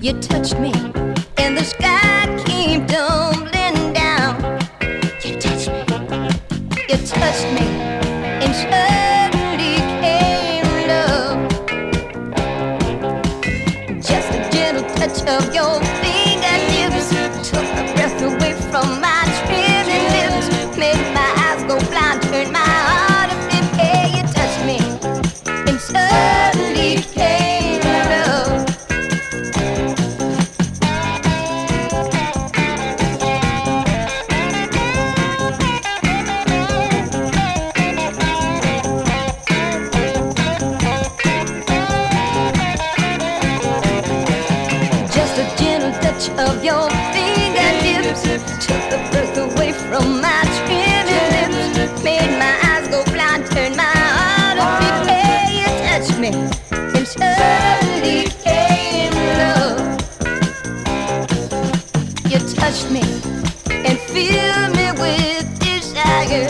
You touched me, and the sky came tumbling down. You touched me, you touched me, and suddenly came love. Just a gentle touch of your fingertips took the breath away from my trembling lips, made my eyes go blind, turned my heart a flip. Yeah, you touched me, and suddenly came love. Just a gentle touch of your fingertips took the breath away from my trembling lips, made my eyes go blind, turned my heart a beat. Yeah, you touched me, and suddenly came love. You touched me and filled me with desire.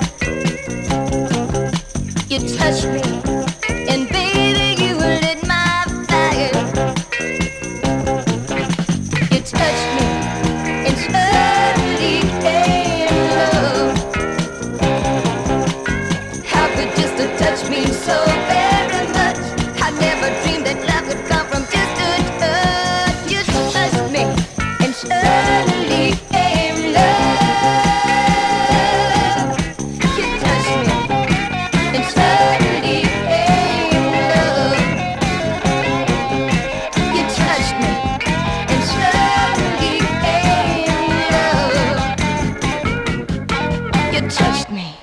You touched me, and baby, you lit my fire. You touched me, and suddenly came love. How could just a touch mean so very much? I never dreamed that love could come from just a touch. You touched me, and suddenly came love. You touched me, and suddenly came love. You touched me, and suddenly came love. You touched me.